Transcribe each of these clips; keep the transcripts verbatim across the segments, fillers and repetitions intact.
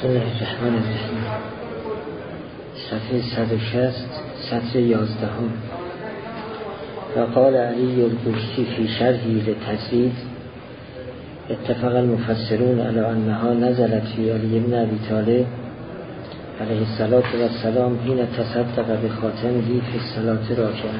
بسم الله الرحمن الرحیم. صفحه صد و شصت، سطر یازدهم. وقال علی البوستی فی شرحی لتزید اتفق المفسرون علی انها نزلت فی علی بن ابی طالب علیه السلام حین تصدق بخاتمه فی الصلاة راکعا.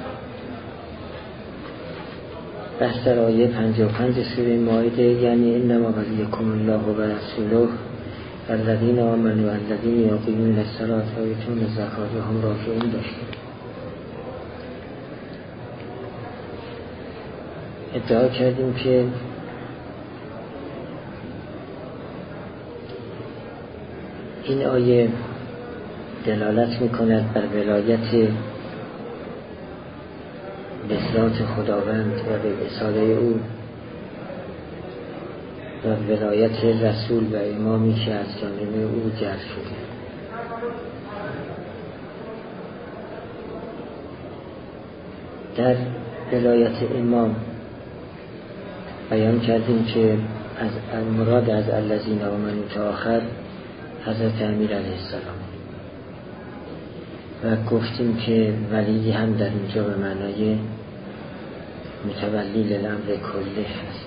بحث در آیه پنجاه و پنج سوره مائده، یعنی انما ولیکم الله و رسوله الذین آمنوا الذین یقیمون الصلاة و یؤتون الزکاة و هم راکعون داشتیم. ادعا کردیم که این آیه دلالت می‌کند بر ولایت به ذات خداوند و به رساله او و ولایت رسول و امامی که از جانب او جلب شده. در ولایت امام بیان کردیم که از مراد از الذین آمنوا تا آخر حضرت امیر علیه السلام و گفتیم که ولی هم در اینجا به معنای متولی للامر کله هست،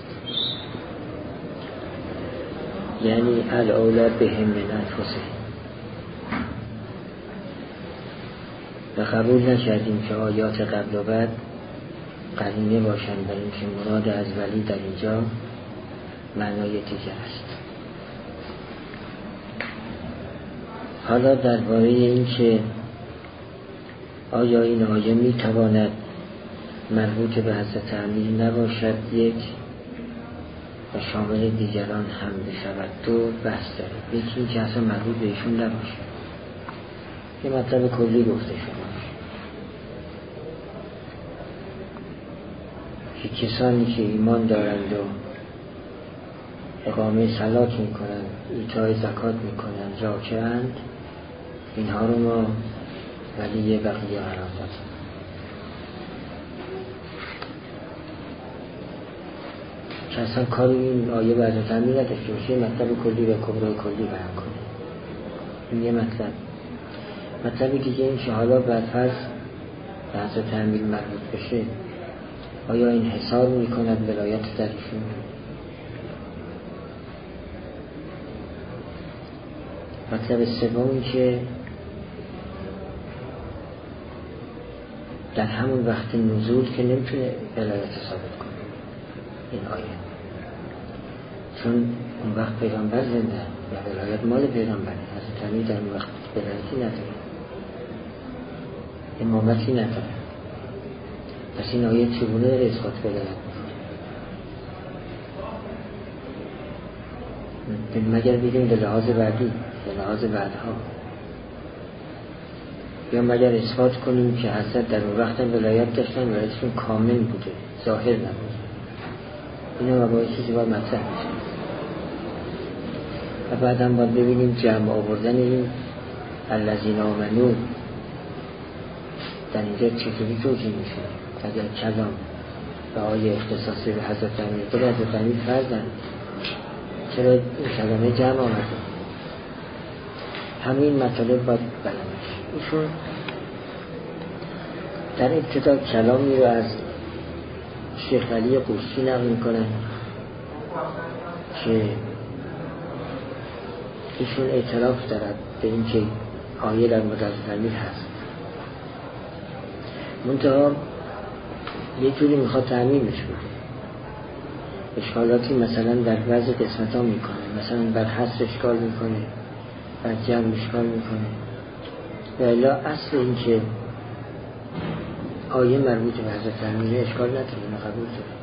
یعنی الاولی بهم من انفسهم. و قبول نکردیم که آیات قبل و بعد قرینه باشند برای اینکه مراد از ولی در اینجا معنای دیگر است. حالا درباره این که آیا این آیه می تواند مربوط به حضرت امیر نباشد یک و شامل دیگران هم بشود دو بحث داره. یکی این که اصلا مربوط به ایشون نباشد، یه مطلب کلی گفته شده که کسانی که ایمان دارند و اقامه صلات می کنند، ایتای زکات می کنند، راکعند، اینها رو ما ولی بقیه قرار دادیم. که اصلا کار این آیه به حضرت امیر نداشته باشه، مطلب کلی و کبرای کلی بیان کنه. این یه مطلب. مطلبی دیگه این که حالا برفرض به حضرت امیر مربوط بشه، آیا این حساب می کند ولایت در ایشون؟ مطلب سوم این که در همون وقت نزول که نمیتونه ولایت ثابت کنه این آیه، چون اون وقت پیغمبر زنده و ولایت مال پیغمبره. حضرت امیر در اون وقت ولایتی نداره، امامتی نداره. پس این آیه چگونه داره اثبات ولایت میکنه؟ مگر بگیم به لحاظ بعدی، به لحاظ بعدها، یا مگر اثبات کنیم که حضرت در اون وقت ولایت داشتن، ولایتشون کامل بوده، ظاهر نبوده. اینا مباحثی که باید مطرح میشه و بعد هم باید ببینیم جمع آوردن این الذین آمنوا در اینجا چطوری توجیه میشه. اگر کلام و آیه اختصاصی به حضرت امیر به حضرت امیر فرزند، چرا این کلمه جمع آمده؟ همین مطالب باید بیانش. ایشون در ابتدا کلامی رو از شیخ علی قوسی نقل میکنن که ایشون اعتراف دارد به این که آیه در مورد امیر هست، منتها یه جوری میخواد تعمیمش بده، اشکالاتی مثلا در بعضی قسمت ها میکنه، مثلا بر حصر اشکال میکنه، بر جمع اشکال میکنه، و الا اصل این که آیه مربوط به حضرت امیر اشکال نداره، قبول داره.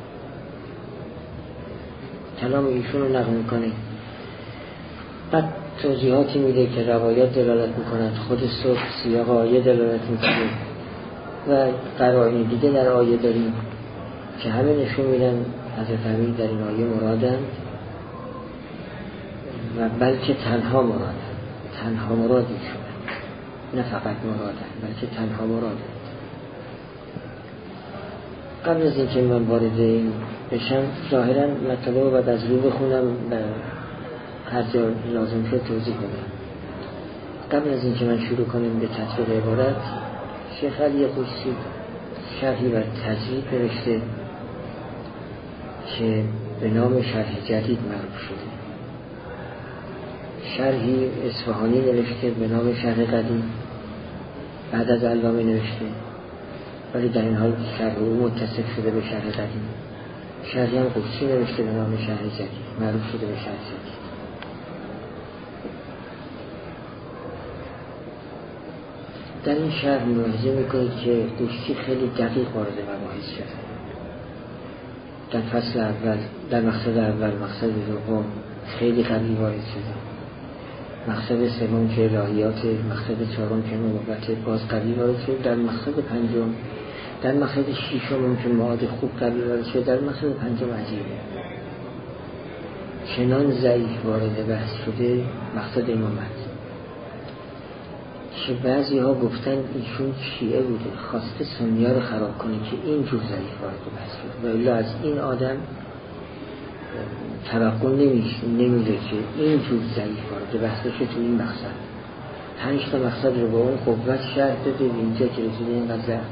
کلام ایشون رو نقل میکنه، بعد توضیحاتی میده که روایات دلالت میکنند، خود صبح سیاق آیه دلالت میکنه و قرائن دیگه در آیه داریم که همه نشون میدن حضرت امیر در این آیه مرادند و بلکه تنها مرادند، تنها مرادی شدن، نه فقط مرادند بلکه تنها مرادند. قبل از اینکه من وارد این بشم ظاهرا مطلب رو باید از رو بخونم و هر جا لازم شد توضیح بدم. قبل از اینکه من شروع کنم به تطبیق عبارت، شیخ علی قدسی شرحی بر تجرید نوشته که به نام شرح جدید معروف شده. شرحی اصفهانی نوشته به نام شرح قدیم، بعد از علامه نوشته، ولی در این حال شرح او متصف شده به شرح قدیم. شرحی هم قدسی نوشته به نام شرح جدید، معروف شده به شرح جدید. در این شرح ملاحظه میکنید که قدسی خیلی دقیق وارد مباحث شده. در فصل اول، در مقصد اول، مقصد دوم خیلی قوی وارد شده. مقصد سوم که الهیات، مقصد چهارم که نبوت باز قوی وارد شده. در مقصد پنجم، در مقصد ششم که معاد خوب قوی وارد شده. در مقصد پنجم عجیبه، چنان ضعیف وارد بحث شده مقصد امامت که بعضی ها گفتن ایشون شیعه بوده، خواسته سنی ها رو خراب کنه که اینجور ضعیف وارد بحث شده. و الا از این آدم توقع نمیره که اینجور ضعیف وارد بحث بشه تو این مقصد. پنج تا مقصد رو با اون قوت شرح داده به اینجا که رسیده اینقدر ضعف.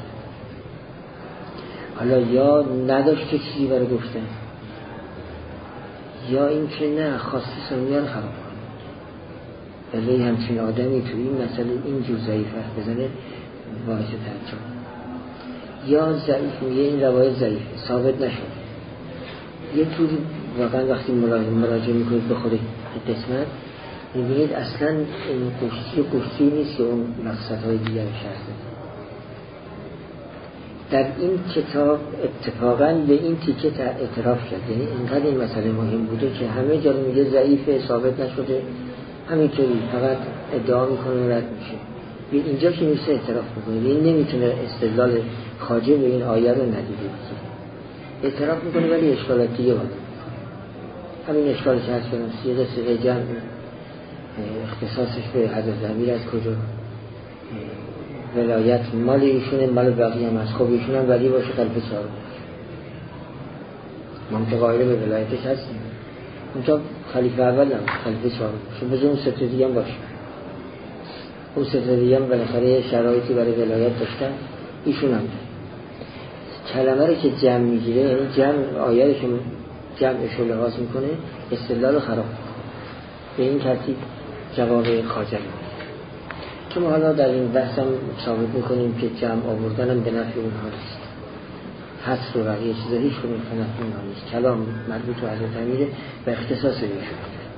حالا یا نداشته چیزی برای گفتن، یا این که نه خواسته سنی ها رو خراب کنه. ولی همچین آدمی تو این مسئله اینجور ضعیف حرف بزنه باعث تعجب. یا ضعیف میگه این روایت ضعیفه، ثابت نشده. یه طوری واقعا وقتی مراجعه میکنید به خود قسمت میبینید اصلا این قشتی و قشتی نیست که اون مقصدهای دیگر شرح بده. در این کتاب اتفاقا به این تیکه اعتراف کرد، یعنی اینقدر این مسئله مهم بوده که همه جا میگه ضعیفه، ثابت نشده، همینطوری فقط ادعا میکنه و رد میشه. به اینجا که میشه اعتراف میکنه، این نمیتونه استدلال خارجی به این آیه رو ندیده بگیره. اعتراف میکنه ولی اشکالات دیگه وارد میکنه. همین اشکال که هست کنم سیغه سیغه جمع اختصاصش به حضرت امیر از کجا، ولایت مال ایشونه، مال بقیه هم هست. خب ایشون هم ولی باشه خلیفه چهارم منطقه قائل به ولایتش هستیم، اونجا خلیفه اول هم خلیفه چهارم باشه، بذار اون سه تا دیگه هم باشه. اون سه تا دیگه هم بالاخره شرایطی برای ولایت داشتن، ایشون هم کلمه رو که جمع میگیره، یعنی جمع آیه که جمعش رو لحاظ میکنه استدلال خراب میکنه. به این ترتیب جواب خواجه میده که ما حالا در این بحث هم ثابت میکنیم که جمع آوردن هم به نفع اونها نیست، حس و بقیه چیزا هیچ کنون به نفع اونها نیست. کلام مربوط به حضرت امیره و اختصاص ایشون.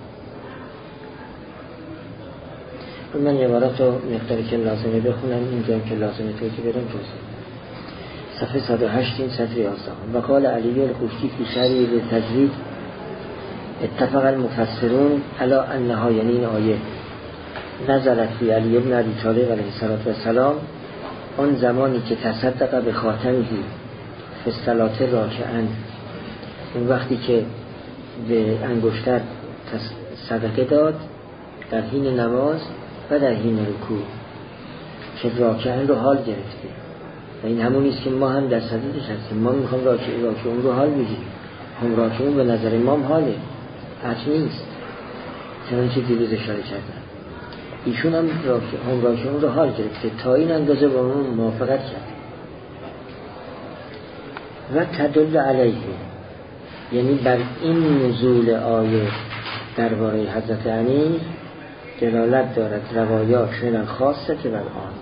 من عبارات رو مقداری که لازمه بخونم، اینجا که لازمه توضیح بدم توضیح. صفحه صد و هشت این صفحه یازده. و قال علی القشتی فی شرحه بالتجرید اتفق المفسرون علی انها، یعنی این آیه نزلت فی علی ابن ابی طالب علیه السلام آن زمانی که تصدق به خاتمه فی الصلاة راکعا، اون وقتی که به انگشتر صدقه داد در حین نماز و در حین رکوع، که راکعا رو حال گرفته. و این همون نیست که ما هم در صدقش هستیم، ما میخوام راکع راکعون رو حال بگیریم. هم راکعون به نظر ما هم حاله، حج نیست، چنانچه دیروز اشاره کردن. ایشون هم راکع هم راکعون رو حال گرفته، تا این اندازه با ما موافقت کرد. و تدل علیه، یعنی بر این نزول آیه درباره حضرت امیر دلالت دارد روایات من خاصه که بر آن.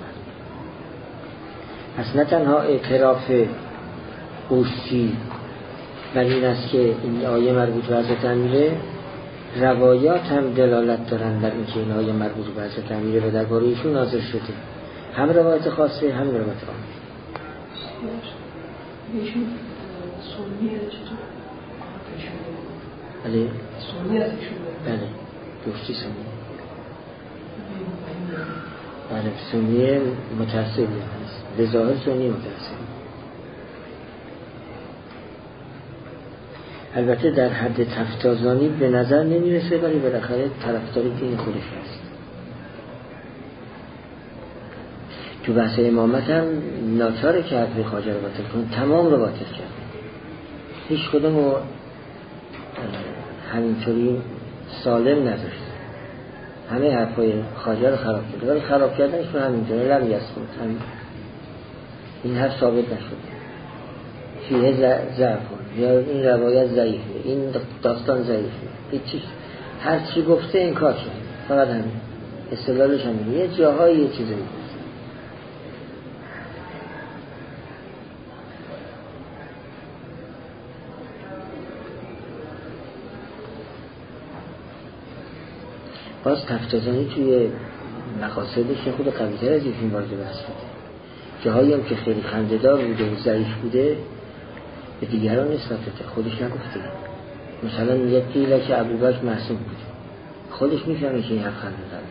پس نه تنها اعتراف قشتی بر این است که این آیه مربوط به حضرت امیره، روایات هم دلالت دارن بر این که این آیه مربوط به حضرت امیره و درباره ایشون نازل شده، هم روایت خاصه هم روایت عامه. ایشون سنیه چطور؟ بله سنیه ازشون بله قشتی سنیه بله سنیه متعصبی هست، به ظاهر سنی متعصبی. البته در حد تفتازانی به نظر نمیرسه، ولی بالاخره طرفدار دین خودش هست. تو بحث امامت هم ناچاره که حرف خواجه رو باطل کنه، تمام رو باطل کرد. هیچ کدوم رو همینطوری سالم نذاشت، همه حرفای خواجه رو خراب کرد، ولی خراب کردنش به همینجا لم یثبت، همین این حرف ثابت نشد. فیه ضعف، یا این روایت ضعیفه، این داستان ضعیفه، هیچ هر چی گفته این کار شد، فقط همین استدلالش همین. یه جاهای یه چیزی باز تفتازانی توی مقاصدش خود قوی‌تر از این وارد بحث بوده. جاهایی هم که خیلی خنده‌دار بوده و ضعیف بوده به دیگران نسبت داده، خودش نگفته. مثلا یه قیله که ابوبکر معصوم بوده، خودش میفهمه که این حرف خنده‌داره،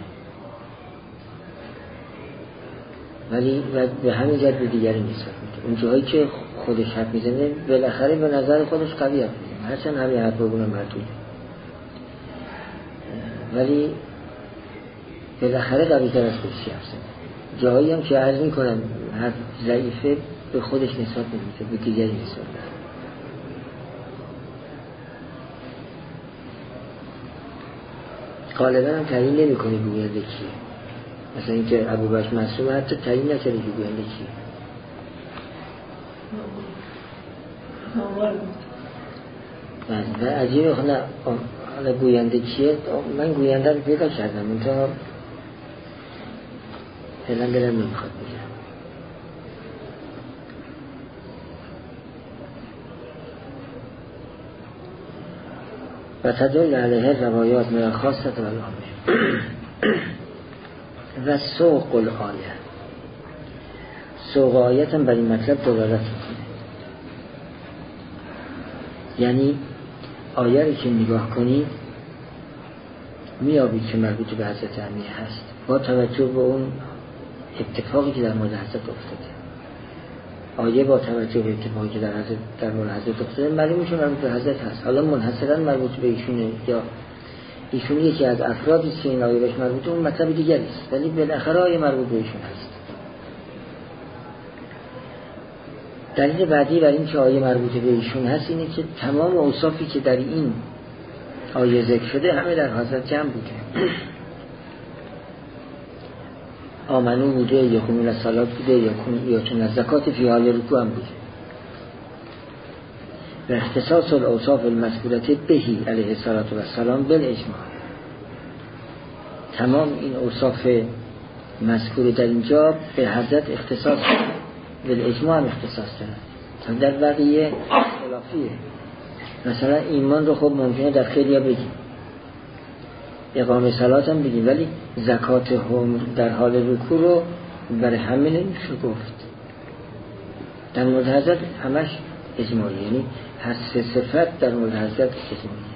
ولی به همین جد به دیگری نسبت میده. اون جاهایی که خودش حرف میزنه بالاخره به نظر خودش قوی حرف میزنه، هرچند همین حرف رو بونه مردوده، ولی بالاخره قوی‌تر از خودش حرف زنه. جاهایی هم که عرض میکنم حرف ضعیفه به خودش نسبت نمیده، به دیگری نسبت میده. غالبا هم تعیین نمی کنی گوینده کیه. مثلا اینکه ابوبکر معصومه حتی تعیین نکرده که گوینده کیه. و عجیبه خونه حالا گوینده کیه، من گوینده رو پیدا کردم منتها فعلا دلم نمیخواد بگم. و تدل علیه روایات من خاصت و العامه و سوق الآیه. سوق آیت هم بر این مطلب دلالت میکنه، یعنی آیه رو که نگاه کنید میابید که مربوط به حضرت امیر هست با توجه به اون اتفاقی که در مورد حضرت افتاده. آیه با توجه به اتفاقی که در حضرت در مورد حضرت افتاده معلوم میشه مربوط به حضرت هست. حالا منحصرا مربوط به ایشونه یا ایشون یکی از افرادی که این آیه بهش مربوطه، اون مطلب دیگری است، ولی بالاخره آیه مربوط به ایشون هست. دلیل بعدی بر این که آیه مربوط به ایشون هست اینه که تمام اوصافی که در این آیه ذکر شده همه در حضرت جمع بوده. آمنو بوده، یقومون الصلاة بوده، یأتون الزکات، فی حال رکوع هم بوده. و اختصاص الاوصاف المذکورة بهی علیه السلام بالاجماع. تمام این اوصاف مذکور در اینجا به حضرت اختصاص بالاجماع هم اختصاص دارد. در بقیه خلافیه. مثلا ایمان رو خب ممکنه در خیلی ها بگیم، اقامه صلات هم بگیم، ولی زکات هم در حال رکوع رو برای همه نمیشه گفت. در مورد حضرت همش اجماعی، یعنی هر سه صفت در مورد حضرت اجماعی.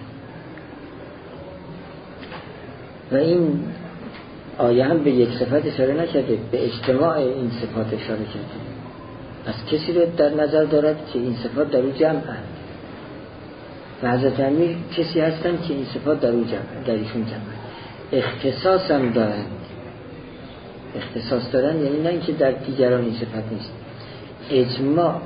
و این آیه هم به یک صفت اشاره نکرده، به اجتماع این صفات اشاره کرده. پس کسی رو در نظر دارد که این صفات در او جمع هست. و حضرت امیر کسی هستن که این صفات در او جمع، در ایشون جمع. اختصاص هم دارند. اختصاص دارند یعنی نه اینکه در دیگران این صفت نیست. اجماع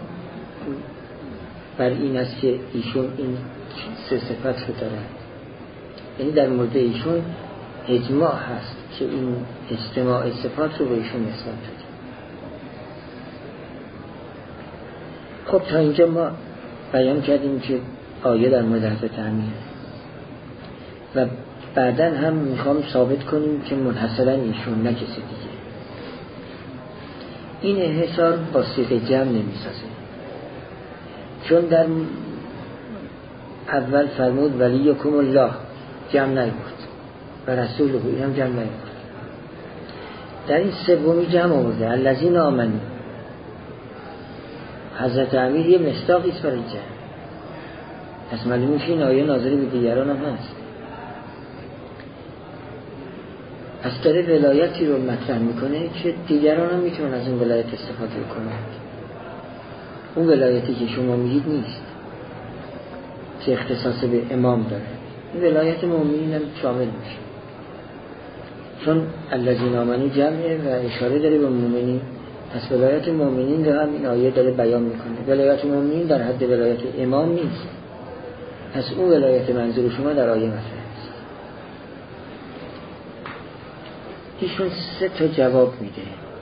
بر این است که ایشون این سه صفت رو دارند. یعنی در مورد ایشون اجماع هست که این اجتماع صفات رو به ایشون نسبت داد. خب تا اینجا ما بیان کردیم که آیه در مورد حضرت امیر و بعداً هم میخوام ثابت کنیم که منحصراً ایشون نه کسی دیگه. این انحصار با صیغه جمع نمیسازه، چون در اول فرمود ولیکم الله جمع نگفت و رسوله این هم جمع نگفت. در این سومی جمع آورده الذین آمنوا. حضرت امیر یه مصداقی است برای جمع. پس معلومه که این آیه ناظر به دیگران هم هست. پس داره ولایتی رو مطرح میکنه که دیگران هم میتونن از اون ولایت استفاده کنند. اون ولایتی که شما میگید نیست که اختصاص به امام داره. این ولایت مومنین هم شامل میشه، چون الذین آمنوا جمعه و اشاره داره به مومنین. پس ولایت مومنین رو هم این آیه داره بیان میکنه. ولایت مومنین در حد ولایت امام نیست. پس اون ولایت منظور شما در آیه مطرح است. ایشون سه تا جواب میده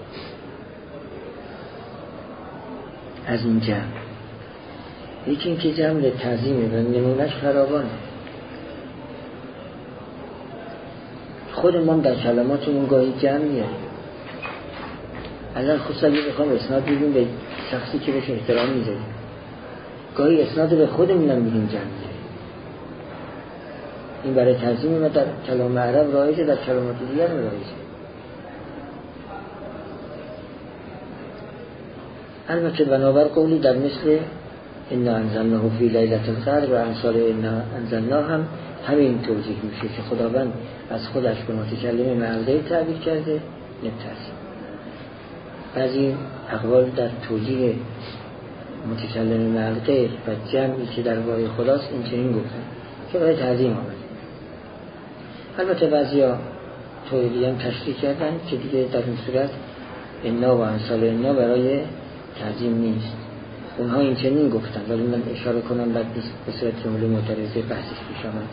از این جمع. یکی این که جمع تعظیمه و نمونش فراوانه. خودمون در کلماتمون گاهی جمع میاریم. الان خصوصا اگه بخوام اسناد بگیم به شخصی که بهش احترام میذاریم، گاهی اسناد به خودمونم میگیم جمع میاریم. این برای تعظیم و در کلام عرب رایجه، در کلمات دیگر رایجه. البته بنابر قولی در مثل انا انزلناه فی لیلة القدر و امثال انا انزلناه هم همین توضیح میشه که خداوند از خودش به متکلم معلقه تعبیر کرده نتعظیم. بعضی اقوال در توضیح متکلم معلقه و جمعی که در وای خداست این چنین گفتن که برای تعظیم آمده. البته بعضی ها توضیحی هم تشریح کردن که دیگه در این صورت انا و امثال انا برای تعظیم نیست. اونها این چنین گفتن، ولی من اشاره کنم بعد نیست به صورت جمله معترضه بحثش پیش آمد.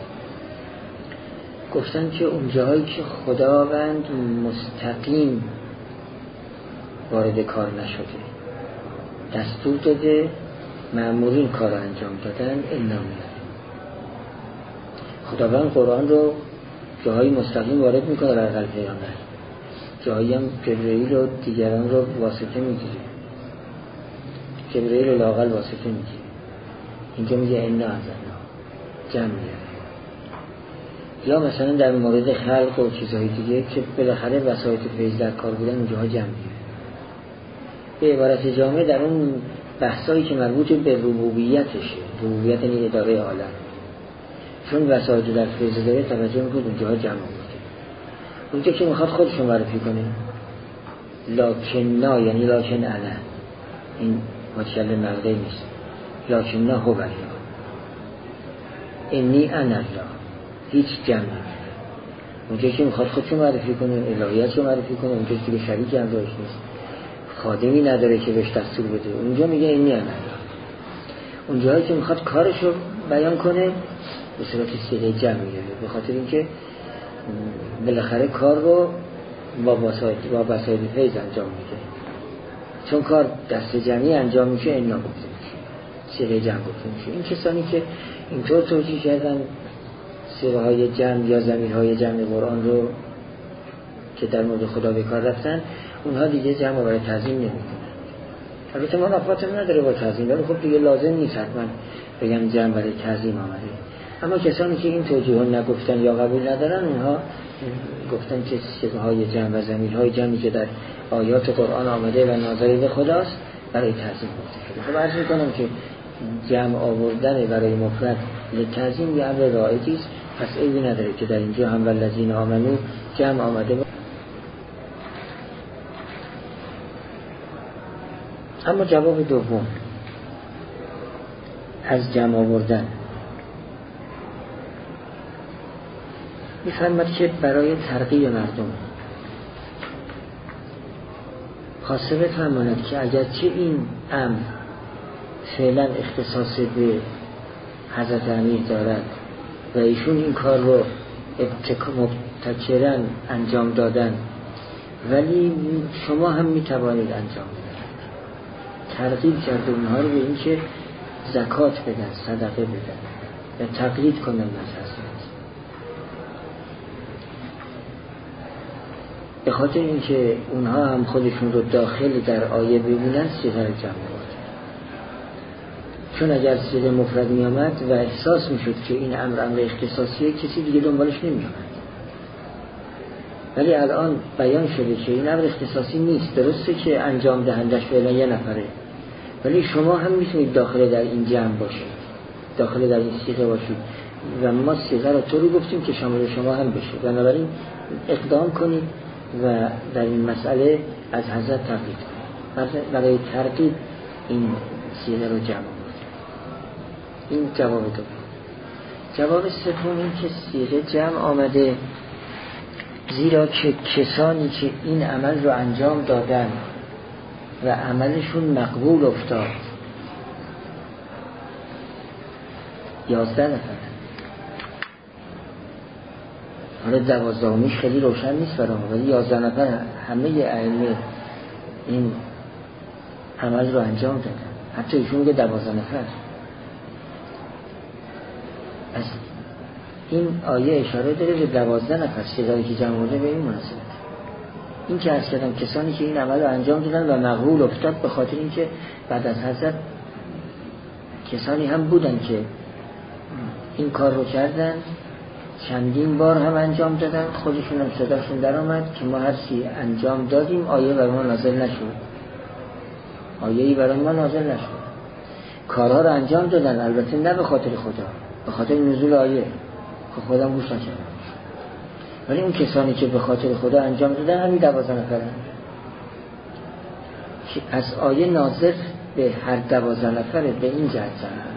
گفتن که اون جاهایی که خداوند مستقیم وارد کار نشده، دستور داده مأمورین کار رو انجام دادن، انا میاد. خداوند قرآن رو جاهایی مستقیم وارد میکنه در قلب پیامبر، جاهایی هم جبرئیل و دیگران رو واسطه میگیره، جبرئیل و لااقل واسطه میگیره. اینجا میگه انا انزلنا جمع میاره. یا مثلا در مورد خلق و چیزهای دیگه که بالاخره وسایط فیض در کار بودن اونجاها جمع میاره. به عبارت جامع در اون بحثایی که مربوط به ربوبیتشه، ربوبیت یعنی اداره عالم، چون وسایط در فیض داره توجه میکنه اونجاها جمع میاره. اونجا که میخواد خودشون معرفی کنه لکننا یعنی لکن انا، این متکلم مغده نیست، لکننا هو الله انی انا الله، هیچ جمع نمیده. اونجا که میخواد خودشون معرفی کنه، الهیت رو معرفی کنه، اونجا که شریکی هم داشت نیست، خادمی نداره که بهش دستور بده، اونجا میگه انی انا الله. اونجایی که میخواد کارش رو بیان کنه به صورت صیغه جمع میاره، به خاطر اینکه بالاخره کار رو با وسایل با وسایل فیض انجام میده. چون کار دست جمعی انجام میشه انا گفته میشه، صیغه جمع گفته میشه. این کسانی که اینطور توجیه کردن صیغه های جمع یا ضمیرهای جمع قرآن رو که در مورد خدا به کار رفتن، اونها دیگه جمع برای تعظیم نمیکنن. البته ما نفاتم نداره با تعظیم، ولی خب دیگه لازم نیست حتما بگم جمع برای تعظیم آمده. اما کسانی که این توجیه ها نگفتن یا قبول ندارن، اونها گفتن که صیغه های جمع و ضمیرهای جمعی که در آیات قرآن آمده و ناظر به خداست برای تعظیم گفته شده. خب عرض میکنم که جمع آوردن برای مفرد لتعظیم یه امر رایجی است، پس عیبی نداره که در اینجا هم والذین آمنو جمع آمده. اما جواب دوم از جمع آوردن میفرماد که برای ترغیب مردم خاصه بفرماند که اگرچه این امر فعلا اختصاص به حضرت امیر دارد و ایشون این کار رو مبتکراً انجام دادن، ولی شما هم میتوانید انجام بدید. ترغیب کرده اونها رو به این که زکات بدن، صدقه بدن و تقلید کنن از حضرت، به خاطر اینکه اونها هم خودشون رو داخل در آیه ببینن صیغه رو جمع بود. چون اگر صیغه مفرد می آمد و احساس می شد که این امر امر اختصاصیه، کسی دیگه دنبالش نمی آمد. ولی الان بیان شده که این امر اختصاصی نیست، درسته که انجام دهندش فعلا یه نفره، ولی شما هم میتونید داخل در این جمع باشید، داخل در این صیغه باشید و ما صیغه رو طوری گفتیم که شامل شما هم بشه. بنابراین اقدام کنید و در این مسئله از حضرت تقلید کنید. برای ترغیب این صیغه رو جمع بود. این جواب دو. جواب سوم این که صیغه جمع آمده زیرا که کسانی که این عمل رو انجام دادن و عملشون مقبول افتاد یازده نفر. حالا دوازدهمیش خیلی روشن نیست برام، ولی یازده نفر همه ائمه این عمل رو انجام دادن. حتی ایشون میگه دوازده نفر. از این آیه اشاره داره به دوازده نفر، صدایی که جمع بوده به این مناسبت. این که عرض کردم کسانی که این عمل رو انجام دادن و مقبول افتاد، به خاطر اینکه بعد از حضرت کسانی هم بودن که این کار رو کردن، چندین بار هم انجام دادن، خودشون هم صداشون در آمد که ما هر چی انجام دادیم آیه برای ما نازل نشد، آیه‌ای برای ما نازل نشد. کارها رو انجام دادن، البته نه به خاطر خدا، به خاطر نزول آیه که خدا گوش نکرد. ولی اون کسانی که به خاطر خدا انجام دادن همین دوازده نفرن که از آیه ناظر به هر دوازده نفره به این جهت زنده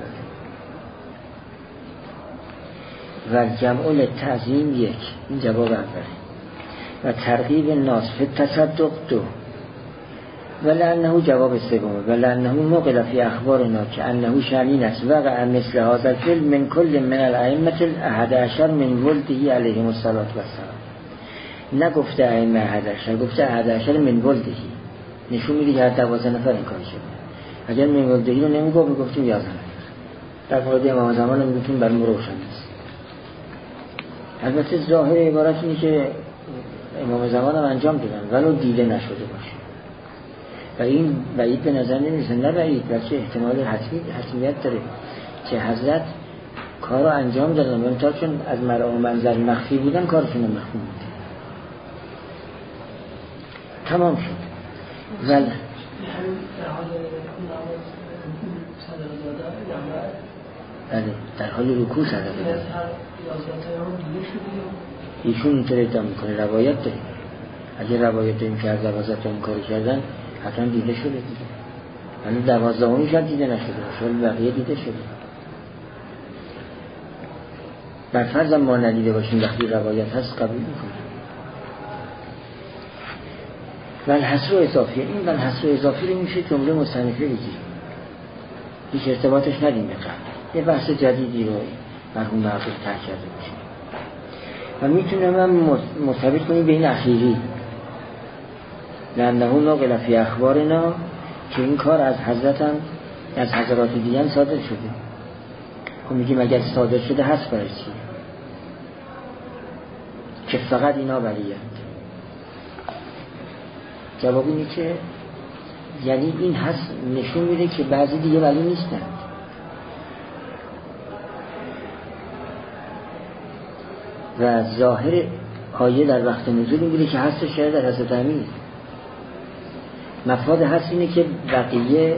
و جمع تعظیم یک، این جواب اوله، و ترغیب ناس فی تصدق دو، ولعنه جواب سوم، ولعنه نقل فی اخبارنا که انه شأنین است وقع مثل هذا الفعل من کل من الائمه الاحد عشر من ولده علیهم الصلاة والسلام. نگفته ائمه احد عشر، گفته احد عشر من ولده، نشون میده که هر دوازده نفر این کار شده. اگر من ولده رو نمیگفت میگفتیم یازده نفر. در مورد امام زمان هم میگفتیم برای روشن است. البته ظاهر عبارت اینه که امام زمان هم انجام دادن ولو دیده نشده باشه و این بعید به نظر نمیرسه، نه بعید بلکه احتمال حتمی حتمیت داره که حضرت کار رو انجام دادن، ولی تا چون از مرام و منظر مخفی بودن کارشون رو مخفی بود. تمام شد. ول بله در حال رکوع صدقه دادن. ایشون اینطور ادعا میکنه، روایت داریم. اگه روایت داریم که از دوازده تا این کاری کردن حتما دیده شده دیده، ولی دوازده همی شاید دیده نشده باشه ولی بقیه دیده شده. بر فرض ما ندیده باشیم وقتی روایت هست قبول میکنیم. ول حصر و اضافی، این ول حصر و اضافی رو میشه جمله مصنفه بگیریم، هیچ ارتباطش ندیم به قبل، یه بحث جدیدی رو مرحوم معقول ترک کرده باشیم و میتونم هم مرتبط کنیم به این اخیری لأنه نقل فی اخبارنا که این کار از حضرت هم از حضرات دیگه صادر شده. خب میگیم اگر صادر شده هست برای چی؟ که فقط اینا ولیند. جواب اینه که یعنی این هست نشون میده که بعضی دیگه ولی نیستند و ظاهر آیه در وقت نزول میگه که هست شاید در حضرت امیر. مفاد هست اینه که بقیه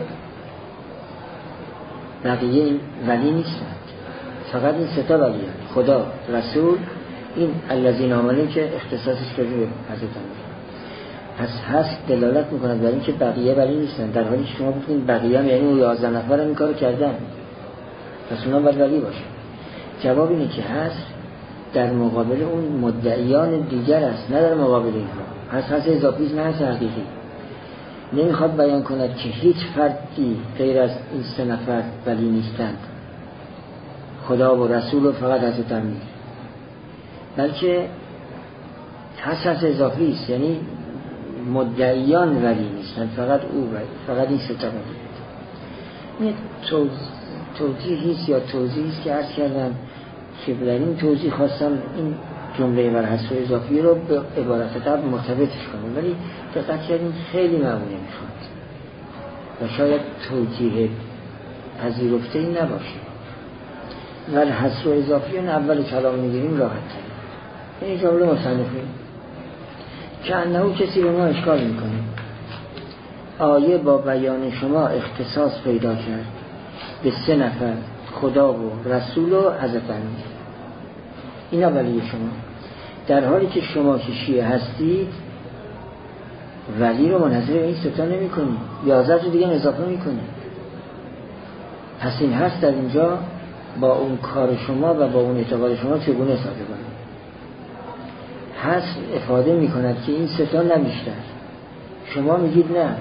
بقیه این ولی نیستند، فقط این سه تا ولی هست. خدا، رسول، این الذین آمنوا که اختصاصش شده به حضرت امیر. پس هست دلالت میکند بر این که بقیه ولی نیستند، در حالی که شما بگید بقیه هم یعنی اون یازده نفر هم این کارو کردن، پس اونا باید ولی باشه. جواب اینه که هست در مقابل اون مدعیان دیگر است، نه در مقابل اینها. هست هست اضافی نه هست حقیقی. نمیخواد بیان کند که هیچ فردی غیر از این سه نفر ولی نیستند، خدا و رسول و فقط حضرت امیر، بلکه هست هست اضافی است، یعنی مدعیان ولی نیستند، فقط او ولی، فقط این سه تا ولی. این توضیحی است یا توضیحی است که عرض کردم که در این توضیح خواستم این جمله بر حذف اضافی رو به عبارت قبل مرتبطش کنم، ولی دقت کردیم خیلی معمولی میخواد و شاید توجیه پذیرفته این نباشه. ولی حذف اضافی اون اول کلام میگیریم راحت تر. این جمله مصنفه که انه کسی به ما اشکال میکنه آیه با بیان شما اختصاص پیدا کرد به سه نفر، خدا و رسول و حضرت امیر. این ولی شما، در حالی که شما که شیعه هستید ولی رو منحصر به این ستا نمی کنید، یازده رو دیگه اضافه می کنید. پس این هست در اینجا با اون کار شما و با اون اعتقاد شما چگونه ساده کنید. هست افاده می کند که این ستا نه بیشتر، شما میگید نه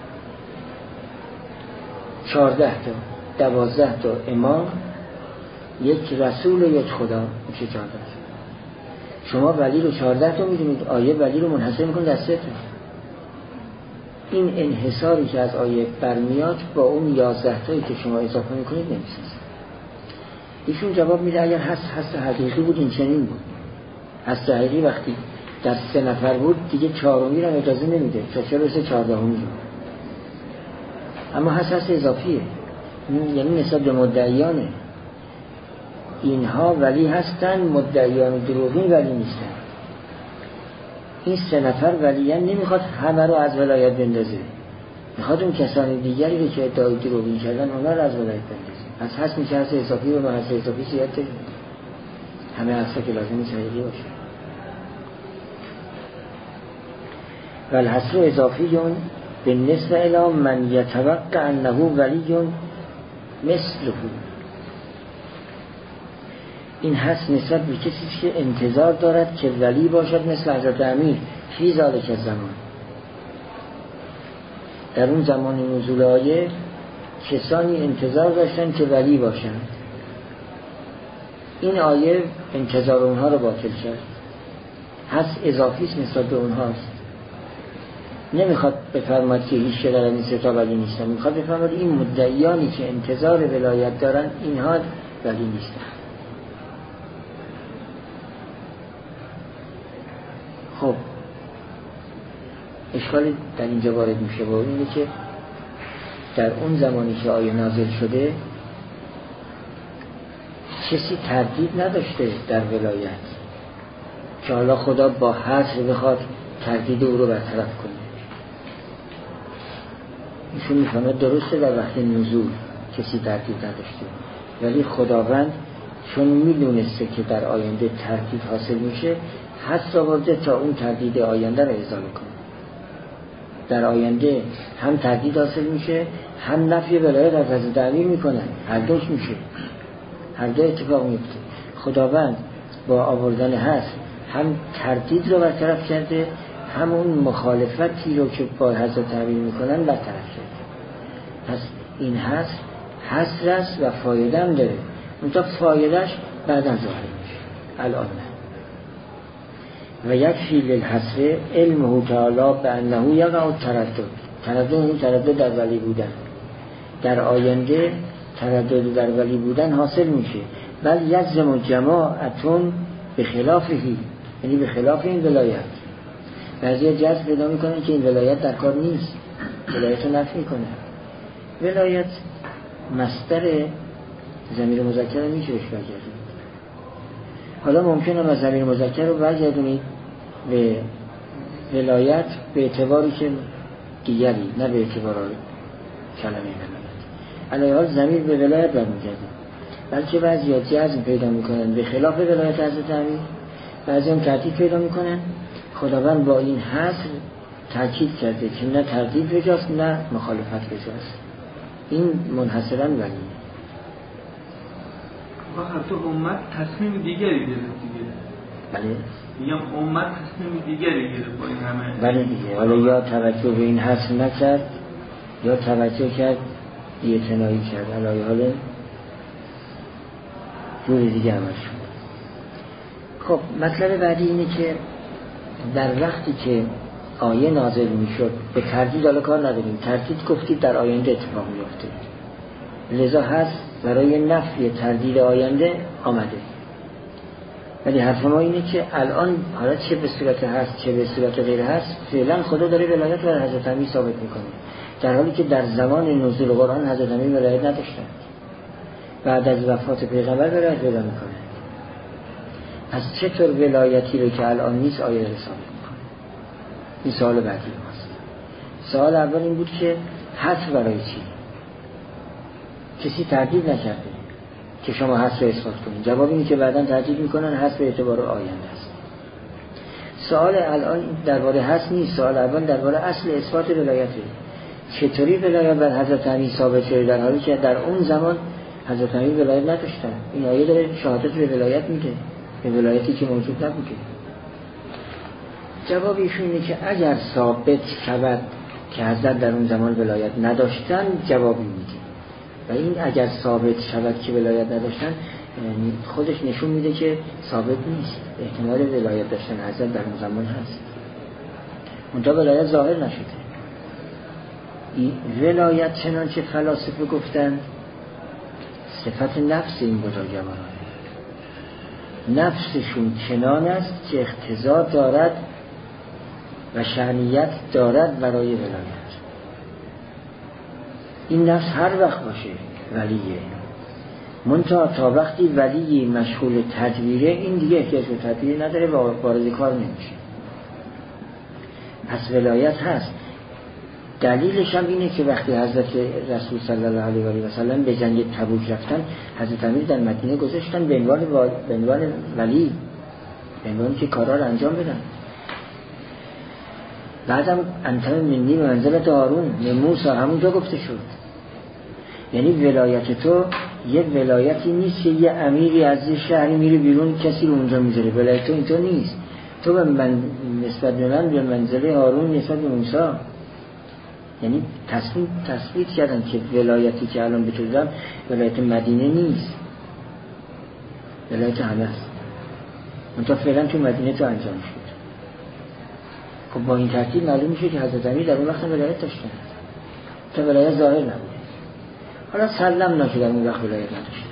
چارده تا دوازده تا امام یک رسول و یک خدا میشه چهارده. شما ولی رو چهارده تا میدونید، آیه ولی رو منحصر میکنه در سه تا. این انحصاری که از آیه برمیاد با اون یازده تایی که شما اضافه میکنید نمیسازه. ایشون جواب میده اگر هست هست حقیقی بود این چنین بود. هست حقیقی وقتی در سه نفر بود دیگه چهارمی رو اجازه نمیده تا چه برسه چهاردهمی رو. اما هست هست اضافیه، یعنی نسبت به مدعیانه. اینها ولی هستن، مدعیان دروغین ولی نیستن. این سه نفر ولیان نمیخواد همه رو از ولایت بندازه، میخواد اون کسانی دیگری رو که ادعای دروغین کردن اونا رو از ولایت بندازه. از هست میشه هست اضافی و هست اضافی سیاد داریم، همه هستا که لازم نیست حقیقی باشه. والحصر اضافیون بالنسبه الی من یتوقع انه ولیون مثله. این هست نسبت به کسی که انتظار دارد که ولی باشد مثل حضرت امیر فی ذالک الزمان. در اون زمان نزول آیه کسانی انتظار داشتن که ولی باشند. این آیه انتظار اونها رو باطل کرد. هست اضافی است نسبت به اونهاست. نمیخواد بفرماد که هیچ که در این ستا ولی نیستن، میخواد بفرماد این مدعیانی که انتظار ولایت دارن اینها ولی نیستن. خب اشکالی در اینجا وارد میشه و اینه که در اون زمانی که آیه نازل شده کسی تردید نداشته در ولایت که حالا خدا با حصر بخواد تردید او رو برطرف کنه. ایشون میفهمه درسته در وقت نزول کسی تردید نداشته، ولی خداوند چون میدونسته که در آینده تردید حاصل میشه حس آورده تا اون تردید آینده رو ازاله کنه. در آینده هم تردید حاصل میشه هم نفی ولایت از حضرت امیر میکنن، هر دوش میشه، هر دو اتفاق میفته. خداوند با آوردن حس هم تردید رو برطرف کرده، هم اون مخالفتی رو که با حضرت امیر میکنن برطرف کرده. پس این حس حسر است و فایده هم داره، اونجا فایدهش بعدا ظاهر میشه، الان نه. و یکفی للحسر علمه تعالی به انه یقع تردد. تردد اون تردد در ولی بودن، در آینده تردد در ولی بودن حاصل میشه. بل یزم جماعتون به خلافهی، یعنی به خلاف این ولایت. بعضی جذب پیدا میکنن که این ولایت در کار نیست، ولایت رو نفی میکنه. ولایت مصدر ضمیر مذکر رو میشه بهش برگردونید. حالا ممکنه از ضمیر مذکر رو برگردونید به ولایت به اعتباری که دیگری، نه به اعتبار کلمه ولایت. علیه حال ضمیر به ولایت برمیگرده، بلکه بعضی ها جزم پیدا میکنن به خلاف ولایت حضرت امیر، بعضی هم تردید پیدا میکنن. خداوند با این حصر تاکید کرده که نه تردید بجاست نه مخالفت بجاست. این منحصرا ولی و حتی امت تصمیم دیگری گرفت دیگه. بله میگم امت تصمیم دیگری گرفت با این همه. بله دیگه. حالا یا توجه به این حصر نکرد یا توجه کرد بی‌اعتنایی کرد، علاوه حال جور دیگه عمل شد. خب مطلب بعدی اینه که در وقتی که آیه نازل میشد به تردید حالا کار نداریم، تردید گفتید در آینده اتفاق میفته، لذا هست برای نفی تردید آینده آمده. ولی حرف ما اینه که الان حالا چه به صورت هست چه به صورت غیر هست، فعلا خدا داره ولایت بر حضرت امیر ثابت میکنه، در حالی که در زمان نزول قرآن حضرت امیر ولایت نداشتن، بعد از وفات پیغمبر ولایت پیدا میکنه. پس چطور ولایتی رو که الان نیست آیه ثابت میکنه؟ این سوال بعدی ماست. سوال اول این بود که حصر برای چی؟ کسی تردید نکرده که شما حصر رو اثبات کنید. جواب اینه که بعداً تردید میکنن، حصر به اعتبار آینده است. سوال الان درباره حصر نیست، سوال اول درباره اصل اثبات ولایته. چطوری ولایت بر حضرت امیر ثابت شده در حالی که در اون زمان حضرت امیر ولایت نداشتن؟ این آیه داره شهادت به ولایت میده، به ولایتی که موجود نبوده. جواب ایشون اینه که اگر ثابت شود که حضرت در اون زمان ولایت نداشتن جوابی میده، و این اگر ثابت شود که ولایت نداشتن یعنی خودش نشون میده که ثابت نیست. احتمال ولایت داشتن حضرت در اون زمان هست، منتها ولایت ظاهر نشده. این ولایت چنانچه فلاسفه گفتن صفت نفس این بزرگواران، نفسشون چنان است که اقتضا دارد و شأنیت دارد برای ولایت. این نفس هر وقت باشه ولیه، منتها تا وقتی ولی مشغول تدبیره این دیگه احتیاج به تدبیر نداره و وارد کار نمیشه. پس ولایت هست. دلیلش هم اینه که وقتی حضرت رسول صلی الله علیه و سلم به جنگ تبوک رفتن، حضرت امیر در مدینه گذاشتن به عنوان به عنوان ولی، به عنوان که کارا رو انجام بدن. بعدم انتم منی به منزلت هارون به موسی همونجا گفته شد. یعنی ولایت تو یه ولایتی نیست که یه امیری از یه شهری میره بیرون کسی رو اونجا میذاره. ولایت تو اینطور نیست. تو به من نسبت به من به منزله هارون نسبت به موسی. یعنی تصمیم تثبیت کردن که ولایتی که الان به تو دادم ولایت مدینه نیست، ولایت همه است. منتها فعلا تو مدینه تو انجام شد. خب با این ترتیب معلوم میشه که حضرت امیر در اون وقت ولایت داشتن، تا ولایت ظاهر نبوده. حالا سلم نشد در اون وقت ولایت نداشت.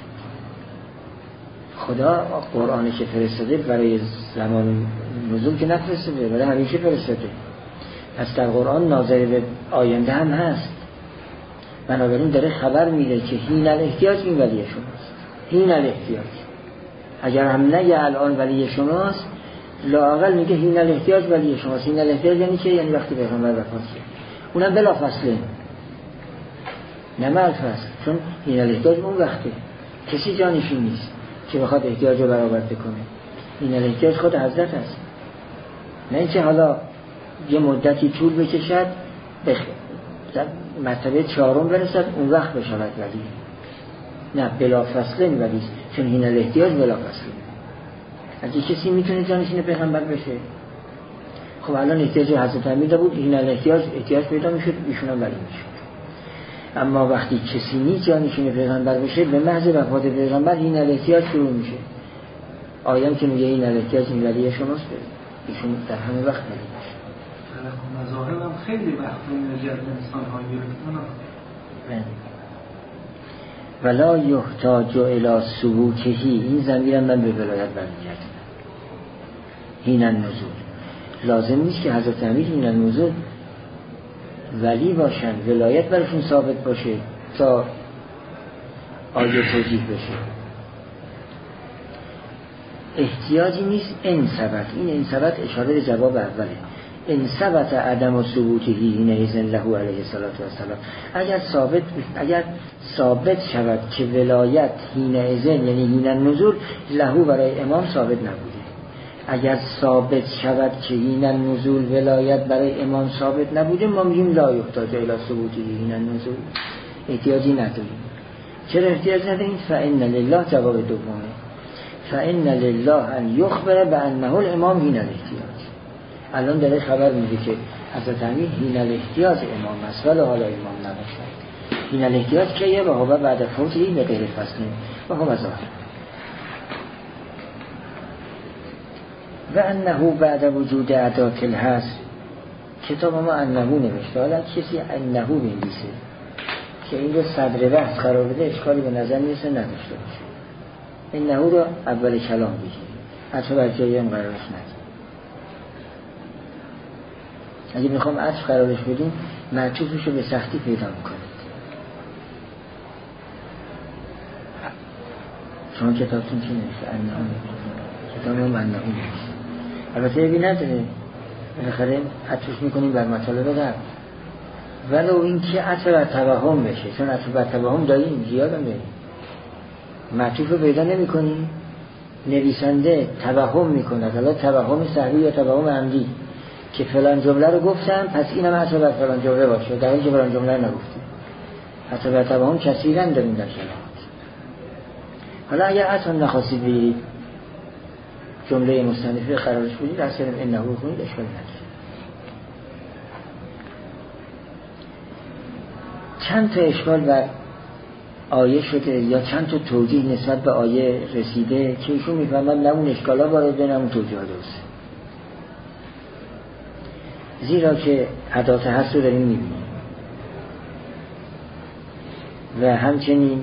خدا قرآنی که فرستاده برای زمان نزول که نفرستاده، برای همیشه فرستاده. پس در قرآن ناظر به آینده هم هست. بنابراین داره خبر میده که هین الاحتیاج این ولی شماست. هین الاحتیاج اگر هم نگه الان ولی شماست، لااقل میگه هین الاحتیاج ولی شماست. هین الاحتیاج یعنی که یعنی وقتی پیغمبر وفات کرد، اونم بلا فصله، نه مع الفصل، چون هین الاحتیاج اون وقته کسی جانشین نیست که بخواد احتیاج رو برآورده کنه. هین الاحتیاج خود حضرت است، نه اینکه حالا یه مدتی طول بکشد به مرتبه چهارم برسد اون وقت بشود ولی. نه، بلا فصله ولی، چون هین الاحتیاج بلا فصله. اگه کسی میتونه جانشین پیغمبر بشه، خب الان احتیاج حضرت امیر بود، هین الاحتیاج احتیاج پیدا میشد، ایشون هم ولی میشد. اما وقتی کسی نیست جانشین پیغمبر بشه، به محض وفات پیغمبر هین الاحتیاج شروع میشه. آیام که میگه هین الاحتیاج این ولی شماست، ایشون در همه وقت ولی میشه. مظاهر هم خیلی وقت رو نجات انسان ها گرفتن. ولا یحتاج الی ثبوتهی، این ضمیرم من به ولایت برمیگردم. هین النزول لازم نیست که حضرت امیر هین النزول ولی باشن، ولایت برشون ثابت باشه تا آیه توجیه بشه. احتیاجی نیست ان ثبت، این ان ثبت اشاره به جواب اوله. ان ثبت عدم ثبوته حینئذ له علیه الصلاة والسلام، اگر ثابت اگر ثابت شود که ولایت حینئذ یعنی حین النزول له برای امام ثابت نبوده، اگر ثابت شود که حین النزول ولایت برای امام ثابت نبوده، ما میگیم لا یحتاج الی ثبوته حین النزول، احتیاجی نداریم. چرا احتیاج نداریم؟ فإن لله جواب دومه، فإن لله ان یخبر بانه الامام حین الاحتیاج. الان داره خبر میده که حضرت امیر حین الاحتیاج امام است ولی حالا امام نباشد. حین الاحتیاج کیه؟ و هو بعد فوتی به غیر فصل و هو ظاهر. و انه بعد وجود ادات الحصر، کتاب ما انه نوشته، حالا کسی انه بنویسه که این رو صدر بحث قرار بده اشکالی به نظر میرسه نداشته باشه. انه رو اول کلام بگیریم، حتی بر جایی هم قرارش ندیم. اگه میخوام عطف قرارش بدیم معطوفش رو به سختی پیدا میکنید. شما کتابتون چی نوشته؟ انه کتاب هم انه نوشته، البته یه بی نداره، بالاخره عطفش میکنیم بر مطالب قبل، ولو این که عطف بر توهم بشه، چون عطف بر توهم داریم زیاد هم داریم. معطوف رو پیدا نمی کنیم، نویسنده توهم میکنه، حالا توهم سهوی یا توهم عمدی که فلان جمله رو گفتم پس اینم عطف بر فلان جمله باشه، در اینکه فلان جمله نگفتیم. عطف بر توهم کثیرا داریم در کلمات. حالا اگر عطف نخواستید بگیرید جمله مصنفه قرارش بدید اصلا انه رو کنید اشکال نداره. چند تا اشکال بر آیه شده یا چند تا توجیه نسبت به آیه رسیده که ایشون میفهمن نه اون اشکالا وارد نه اون توجیه درسته، زیرا که ادات هست رو داریم میبینیم. و همچنین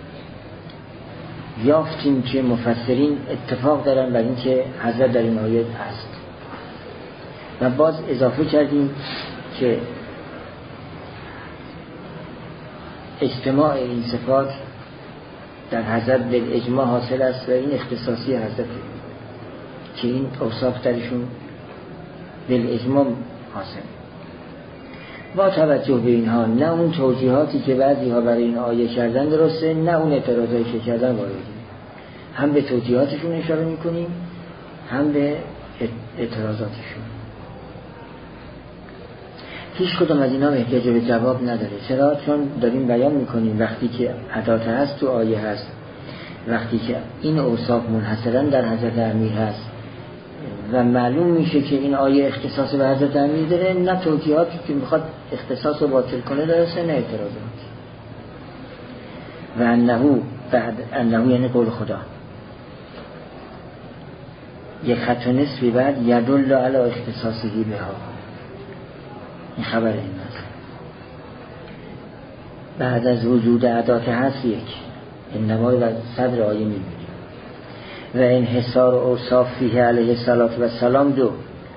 یافتیم که مفسرین اتفاق دارن بر این که حضرت در این آیه هست و باز اضافه کردیم که اجتماع این صفات در حضرت بالاجماع حاصل است و این اختصاصی حضرت که این اوصاف درشون بالاجماع حاصل. با توجه به اینها نه اون توجیهاتی که بعضی ها برای این آیه کردن درسته، نه اون اعتراضایی که کردن واردیم. هم به توجیهاتشون اشاره میکنیم هم به اعتراضاتشون. هیچ کدوم از اینا احتیاج به جواب نداره. چرا؟ چون داریم بیان میکنیم وقتی که ادات هست تو آیه هست، وقتی که این اوصاف منحصرا در حضرت امیر هست و معلوم میشه که این آیه اختصاص به حضرت امیر داره، نه توجیهاتی که میخواد اختصاص رو باطل کنه درسته، نه اعتراضات. و انه بعد انه یعنی قول خدا یک خط و نصفی بعد یدل علی اختصاصی بها، این خبر این است. بعد از وجود ادات هست یک انما و صدر آیه میبینیم و انحصار و اوصاف فیه علیه الصلاة و السلام دو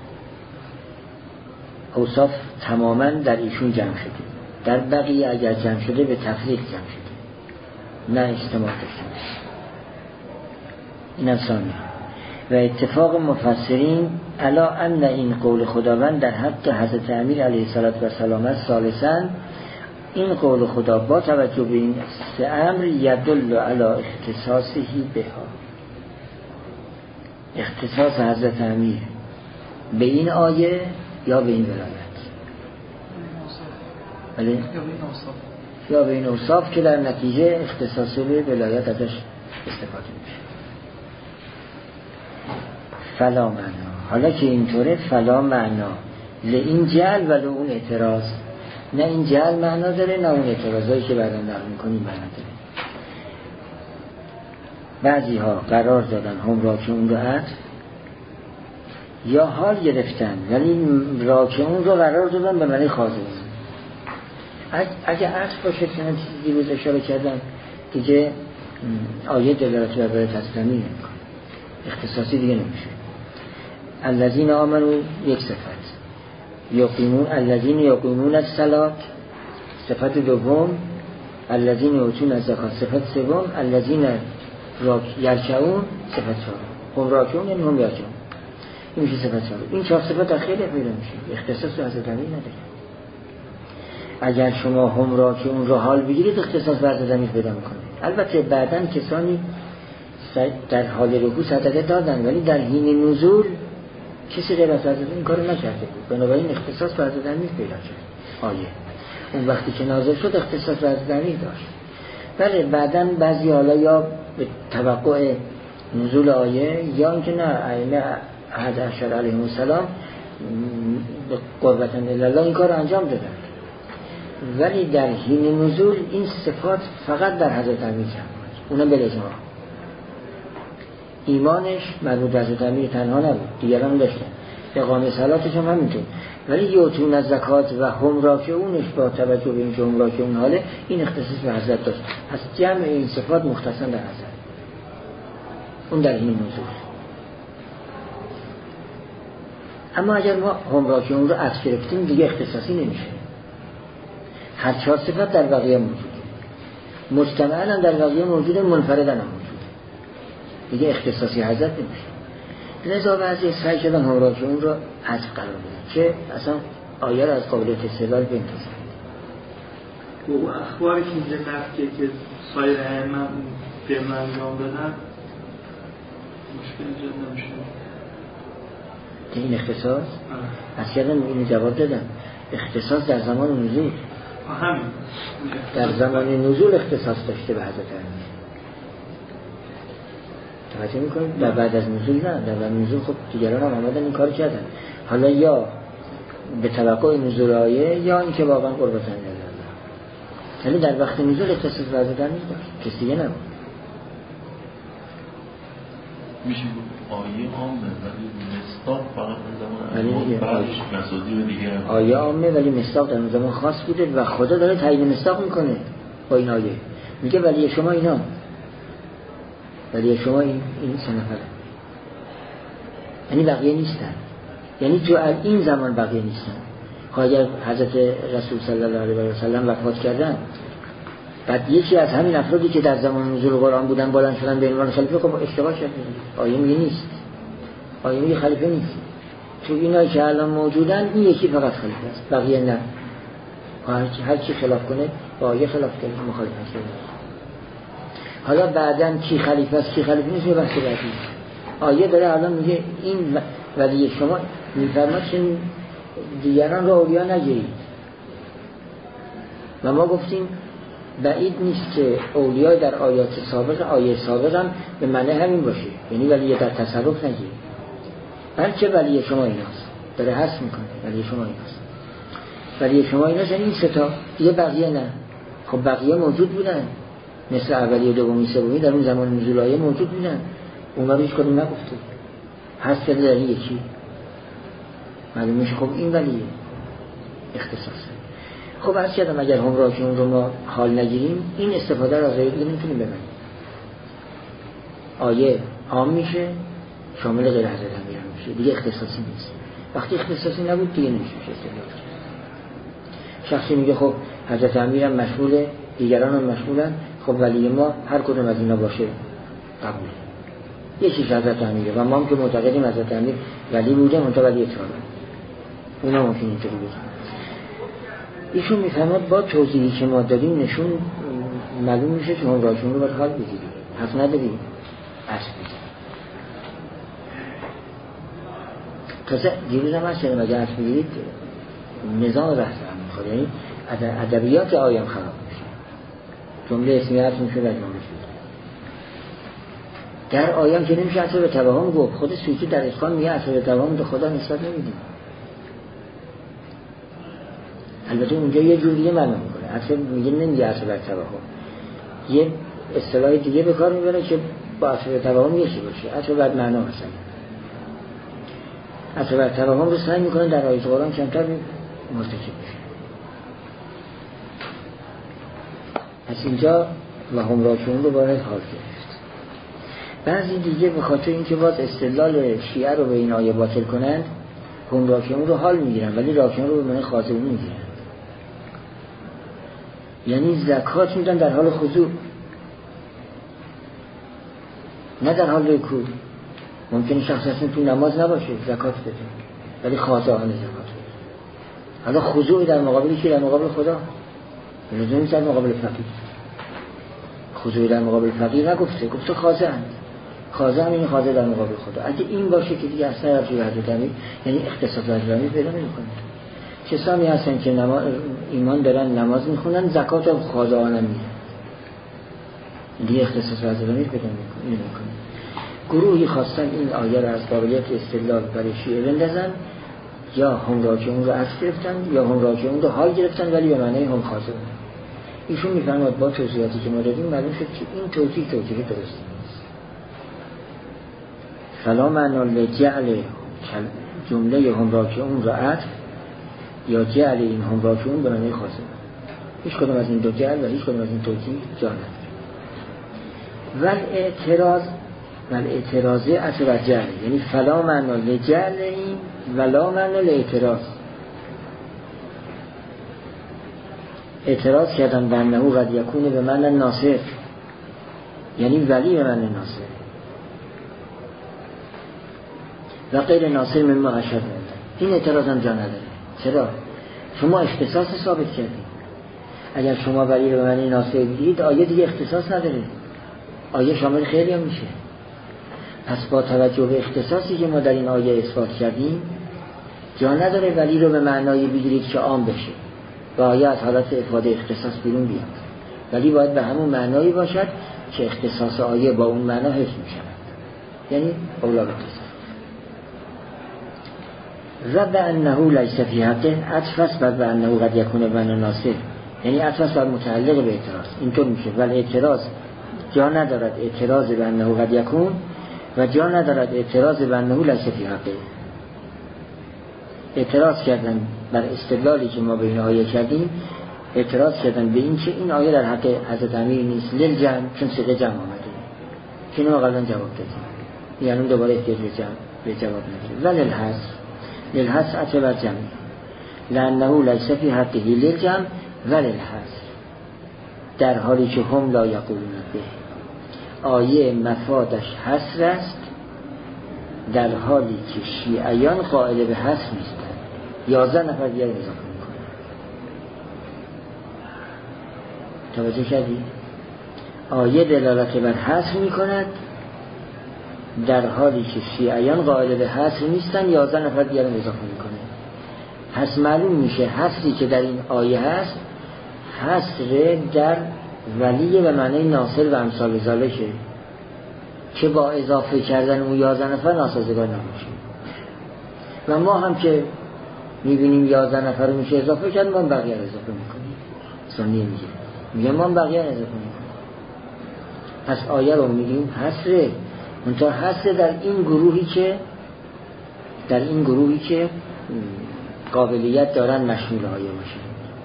اوصاف تماما در ایشون جمع شده، در بقیه اگر جمع شده به تفریق جمع شده، نه اجتماع داشته باشه. این هم ثانیه. و اتفاق مفسرین الا ان این قول خداوند در حق حضرت امیر علیه الصلاة و السلام است. ثالثاً این قول خدا با توجه به این سه امر یدل علی اختصاصه بها، اختصاص حضرت امیر به این آیه یا به این ولایت، بله یا به این اوصاف که در نتیجه اختصاص به ولایت ازش استفاده میشه. فلا معنا، حالا که اینطوره فلا معنا لئین جعل ولو اون اعتراض، نه این جعل معنا داره نه اون اعتراضایی که بعدا نقل میکنیم معنا داره. بعضی ها قرار دادن هم راکعون رو عطف یا حال گرفتن ولی راکعون رو قرار دادن به معنی خاضعون. اگه عطف باشه که من چیزی دیروز اشاره کردم دیگه آیه دلالت بر برای تسلیمی نمیکنه، اختصاصی دیگه نمیشه. الذین آمنوا یک صفت، یقیمون الذین یقیمون الصلاة صفت دوم، الذین یؤتون الزکات صفت سوم، الذین یرکعون صفت چهارم، هم راکعون یعنی هم یرکعون، این میشه صفت چهارم. این چهار صفت در خیلی پیدا میشه، اختصاص به حضرت امیر نداره. اگر شما هم راکعون رو حال بگیرید اختصاص به حضرت امیر پیدا میکنه. البته بعداً کسانی در حال رکوع صدقه دادن ولی در حین نزول کسی غیر از حضرت این کارو نکرده بود، بنابراین اختصاص به حضرت امیر پیدا شد آیه. اون وقتی که نازل شد اختصاص به حضرت امیر داشت. بله بعداً بعضی حالا یا به توقع نزول آیه یا اینکه نه ائمه احد عشر علیهم السلام به قربتاً الله این کار انجام دادن، ولی در حین نزول این صفات فقط در حضرت امیر جمع بود، اونم به اجماع. ایمانش مربوط به حضرت امیر تنها نبود، دیگران داشتن، اقامه صلاتش هم همینطور، ولی یؤتون الزکات و هم راکعونش با توجه به اینکه هم راکعون حاله این اختصاص به حضرت داشت. از جمع این صفات مختصاً در حضرت، اون در این موضوع. اما اگر ما هم راکعون رو عطف گرفتیم دیگه اختصاصی نمیشه، هر چهار صفت در بقیه موجوده، مجتمعاً در بقیه موجوده، منفرداً هم موجوده، دیگه اختصاصی حضرت نمیشه. لذا بعضی سعی کردن هم راکعون رو عطف قرار بدن که اصلا آیه رو از قابلیت استدلال بنتازن. و اخباری که اینجا نفکه که سایر ائمه به انجام بدن مشکل ایجاد نمیشه. این اختصاص از کردن اینو جواب دادن، اختصاص در زمان نزول، همین در زمان نزول اختصاص داشته به حضرت امیر. توجه میکنید؟ در بعد از نزول نه، در بعد نزول خب دیگران هم آمدن این کار کردن، حالا یا به توقع نزول آیه یا اینکه واقعا قربتاً الله. ولی در وقت نزول اختصاص به حضرت امیر داشت، کسی دیگه نبود. میشه آیه عامه ولی مصداق فقط اون زمان بعدش مسادیر دیگه هم. آیه عامه ولی مصداق در اون زمان خاص بوده و خدا داره تعیین مصداق میکنه با این آیه. میگه ولی شما اینا، ولی شما این این سه نفره، یعنی بقیه نیستن، یعنی تو این زمان بقیه نیستن. اگر حضرت رسول صلی الله علیه و سلم وفات کردن، بعد یکی از همین افرادی که در زمان نزول قرآن بودن بلند شدن به عنوان خلیفه، خب اشتباه شد. آیه میگه نیست، آیه میگه خلیفه نیست. تو اینایی که الان موجودن این یکی فقط خلیفه است، بقیه نه. هر کی خلاف کنه با آیه خلاف کنه مخالفت کنه. حالا بعدن کی خلیفه است کی خلیفه نیست بحث بعدی. آیه داره الان میگه این ولی شما میفرماد که دیگران را اولیا نگیرید و ما گفتیم بعید نیست که اولیای در آیات سابق آیه سابق هم به معنی همین باشه، یعنی ولی در تصرف نگیرید، بلکه ولی شما ایناست، داره حس میکنه ولی شما ایناست، ولی شما ایناست، یعنی این ستا دیگه بقیه نه. خب بقیه موجود بودن، مثل اولی و دومی سومی در اون زمان نزول آیه موجود بودن، اونا رو هیچ کدوم نگفته، حس کرده در یکی معلوم میشه. خب این ولی اختصاصه. خب از کردم اگر هم را که اون رو ما حال نگیریم، این استفاده را غیر دیگه نمیتونیم ببینیم. آیه عام میشه، شامل غیر حضرت امیر میشه، دیگه اختصاصی نیست. وقتی اختصاصی نبود دیگه نمیشه استفاده. شخصی میگه خب حضرت امیر هم مشموله، دیگران هم مشمولن، خب ولی ما هر کدوم از اینا باشه قبوله. یکیش حضرت امیره و ما هم که معتقدیم حضرت امیر ولی بوده، منتها ولی اطلاعه اونا ممکن اینطوری بودن. ایشون میفهمد با توضیحی که ما دادیم نشون معلوم میشه که هم راشون رو باید حال بگیریم، حق نداریم اصل بگیریم. تازه دیروز هم هست شدیم اگر اصل بگیرید نظام بحث هم میخواد، یعنی ادبیات آیم خراب میشه، جمله اسمی هست میشه و جمله شده در آیم که نمیشه اصلا به توهم گفت. خود سویتی در اتقان میگه اصلا به توهم به خدا نسبت نمیدیم. البته اونجا یه جور دیگه معلوم میکنه، اصلا میگه نمیگه اصلا به توهم، یه اصطلاح دیگه به کار میبره که با اصلا به توهم یکی باشه، اصلا بعد معنا هستن. اصلا به توهم رو سعی میکنه در آیات قرآن کمتر مرتکب بشه. از اینجا و هم راکعون رو باید حال گرفت. بعضی دیگه به خاطر اینکه باز استدلال شیعه رو به این آیه باطل کنند، هم راکعون رو حال میگیرن ولی راکعون رو به معنی خاضعون میگیرن، یعنی زکات میدن در حال خضوع نه در حال رکوع. ممکنه شخص اصلا تو نماز نباشه زکات بده ولی خاضعانه زکات بده. حالا خضوع در مقابلی که در مقابل خدا، لزومی در مقابل فقیر. خضوع در مقابل فقیر نگفته، گفته خاضعند. خاضع این خاضع در مقابل خدا. اگه این باشه که دیگه اصلا رفتی حضرت امیر، یعنی اختصاص حضرت امیر پیدا نمی‌کنه. کسانی هستن که نماز ایمان دارن نماز میخونن زکات هم خاضعانه میدن، دیگه اختصاص حضرت امیر پیدا نمی‌کنه. گروهی خواستن این آیه را از قابلیت استدلال برای شیعه بندازن، یا هم راکعون رو اصل گرفتن یا هم راکعون رو حال گرفتن ولی به معنی هم خاضعون. ایشون میفرماد با توضیحاتی که ما دادیم معلوم شد که این توضیح توضیح درستی نیست. فلا معنا لجعل جمله هم راکعون رو عطف یا جعل این هم راکعون به معنی خاضعون، هیچ کدوم از این دو جعل و هیچ کدوم از این توضیح جا نداره. ول اعتراض ول اعتراضه اثر جعل، یعنی فلا معنا لجعل این ولا معنا لاعتراض. اعتراض کردن به انه قد یکون به معنی ناصر، یعنی ولی به معنی ناصر و غیر ناصر مما اشد. این اعتراض هم جا نداره. چرا؟ شما اختصاص ثابت کردید. اگر شما ولی به معنی ناصر بگیرید آیه دیگه اختصاص نداره، آیه شامل خیلی هم میشه. پس با توجه به اختصاصی که ما در این آیه اثبات کردیم جا نداره ولی رو به معنای بگیرید که عام بشه و آیه از حالت افاده اختصاص بیرون بیاد، ولی باید به همون معنایی باشد که اختصاص آیه با اون معنا حفظ میشه، یعنی اولا اختصاص. و به انه لیس فی حقه عطف است بر به انه قد یکون بنا ناصر، یعنی اصلا صار متعلق به اعتراض اینطور میشه. ولی اعتراض جا ندارد اعتراض به انه قد یکون و جا ندارد اعتراض به انه لیس فی حقه. اعتراض کردن بر استدلالی که ما به این آیه کردیم، اعتراض کردن به این که این آیه در حق حضرت امیر نیست للجمع، چون صيغه جمع آمده که ما قبلا جواب دادیم، یعنی دوباره احتیاج به جمع به جواب نداریم. ولی الحس للحس عطف بر جمع لانه لیس فی حقه للجمع ولی الحس، در حالی که هم لا یقولون به، آیه مفادش حصر است در حالی که شیعیان قائل به حصر نیستند. یازده نفر دیگر اضافه میکنه. توجه کردی؟ آیه دلالت بر حصر میکند در حالی که شیعیان قائل به حصر نیستند، یازده نفر دیگر اضافه میکنه. پس معلوم میشه حصری که در این آیه هست حصر در ولی به معنی ناصر و امثال ذالکه که با اضافه کردن اون یازده نفر ناسازگار نمیشه. و ما هم که میبینیم یازده نفر رو میشه اضافه کرد، ما بقیه رو اضافه میکنیم. سنی میگه میگه ما بقیه رو اضافه میکنیم. پس آیه رو میگیم حصره، منتها حصر در این گروهی که در این گروهی که قابلیت دارن مشمول آیه باشه،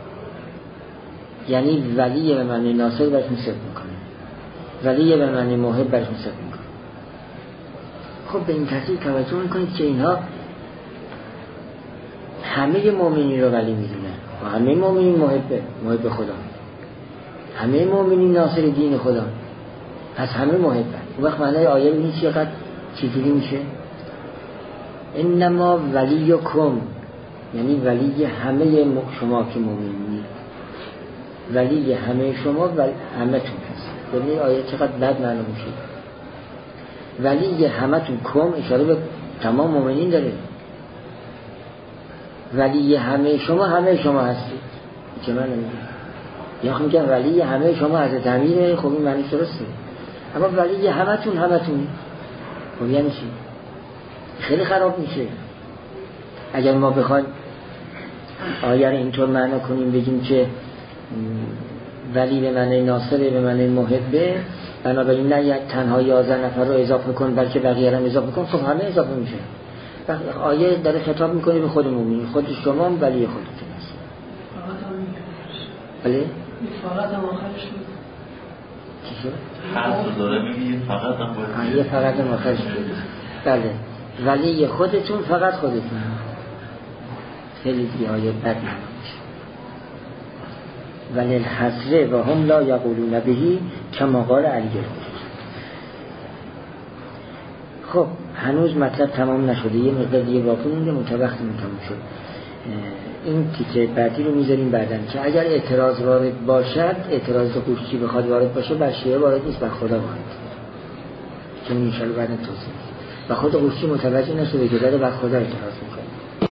یعنی ولی به معنی ناصر برشون صدق میکنه، ولی به معنی موهب برشون صدق میکنه. خب به این ترتیب توجه میکنید که اینها همه مؤمنین رو ولی میدونن و همه مؤمنین محب محب خدا، همه مؤمنین ناصر دین خدا، پس همه محبن. اون وقت معنی آیه ببینید چقدر چجوری میشه. انما ولیکم، یعنی ولی همه شما که مؤمنین، ولی همه شما و همه تون هست. ببینید آیه چقدر بد معلوم میشه. ولی همه تون کم اشاره به تمام مؤمنین داره. ولی همه شما همه شما هستید که من نمیگم. یا خب میگم ولی همه شما حضرت امیره، خب این معنی درسته. اما ولی همه تون همه تون خب یعنی چی؟ خیلی خراب میشه. اگر ما بخوایم آیه رو اینطور معنا کنیم بگیم که ولی به معنی ناصره به معنی محبه، بنابراین نه یک تنها یازده نفر رو اضافه کن بلکه بقیه رو اضافه کن، خب همه اضافه میشه. آیه داره خطاب میکنه به خود مومنین، خود شما هم ولی خودتون هست. بله؟ فقط هم آخرش بود چی شد؟ حرف داره میگه فقط هم باید یه فقط هم آخرش بود. بله ولی خودتون، فقط خودتون. خیلی دیگه آیه بد نمیشه. ولی الحسره و هم لا یقولون بهی کما قال علی. خب هنوز مطلب تمام نشده، یه مقدار دیگه باقی مونده، منتها وقتمون تمام شد. این تیکه بعدی رو میذاریم بعدن که اگر اعتراض وارد باشد، اعتراض قوشچی بخواد وارد باشه، بر شیعه وارد نیست، بر خدا وارد، که ان شاءالله بعدن توضیح. و خود قوشچی متوجه نشده که داره بر خدا اعتراض میکنه.